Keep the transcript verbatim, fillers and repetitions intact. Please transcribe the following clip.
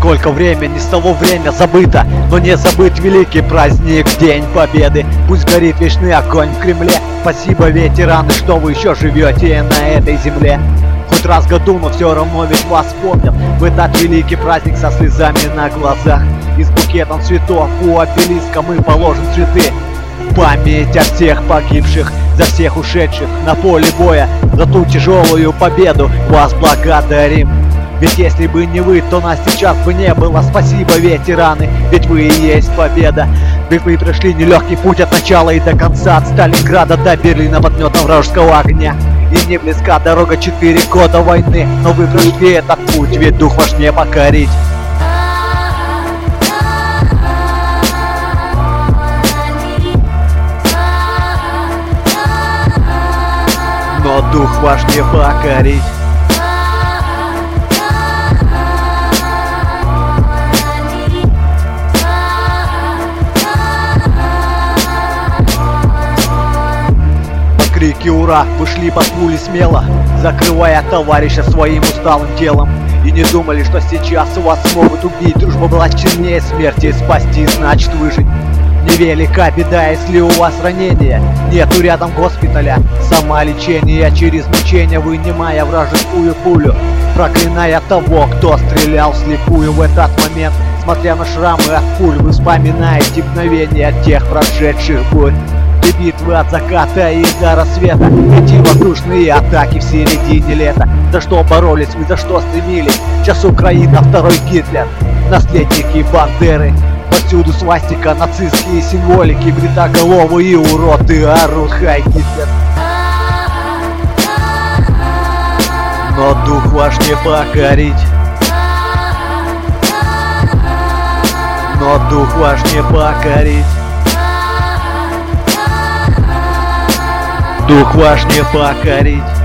Сколько времени, с того время забыто, но не забыт великий праздник, День Победы. Пусть горит вечный огонь в Кремле. Спасибо, ветераны, что вы еще живете на этой земле. Хоть раз в году, но все равно ведь вас помнят в этот великий праздник со слезами на глазах. И с букетом цветов у обелиска мы положим цветы. Память о всех погибших, за всех ушедших на поле боя, за ту тяжелую победу вас благодарим. Ведь если бы не вы, то нас сейчас бы не было. Спасибо, ветераны, ведь вы и есть победа. Ведь вы прошли нелегкий путь от начала и до конца, от Сталинграда до Берлина под метом вражеского огня. И не близка дорога, четыре года войны, но вы прошли этот путь, ведь дух ваш не покорить. Но дух ваш не покорить. Крики «Ура!» вышли под пули смело, закрывая товарища своим усталым телом. И не думали, что сейчас вас смогут убить. Дружба была сильнее смерти, спасти значит выжить. Невелика беда, если у вас ранение, нету рядом госпиталя. Самолечение через мучение, вынимая вражескую пулю, проклиная того, кто стрелял вслепую в этот момент. Смотря на шрамы от пуль, вы вспоминаете мгновения тех прошедших бурь. И битвы от заката и до рассвета, эти воздушные атаки в середине лета. За что боролись вы, за что стремились? Сейчас Украина, второй Гитлер, наследники Бандеры. Повсюду свастика, нацистские символики, бритоголовые уроды орут «Хай Гитлер». Но дух ваш не покорить. Но дух ваш не покорить. Дух ваш не покорить.